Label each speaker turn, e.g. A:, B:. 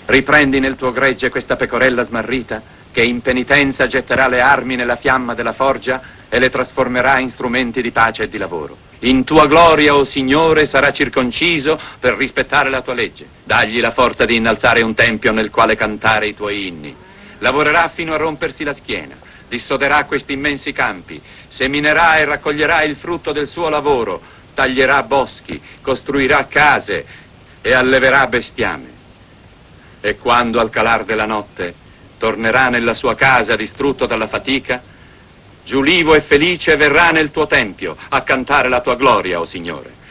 A: Riprendi nel tuo gregge questa pecorella smarrita, che in penitenza getterà le armi nella fiamma della forgia e le trasformerà in strumenti di pace e di lavoro. In tua gloria, o Signore, sarà circonciso per rispettare la tua legge. Dagli la forza di innalzare un tempio nel quale cantare i tuoi inni. Lavorerà fino a rompersi la schiena, dissoderà questi immensi campi, seminerà e raccoglierà il frutto del suo lavoro, taglierà boschi, costruirà case e alleverà bestiame. E quando al calar della notte tornerà nella sua casa distrutto dalla fatica, giulivo e felice verrà nel tuo tempio a cantare la tua gloria, o Signore.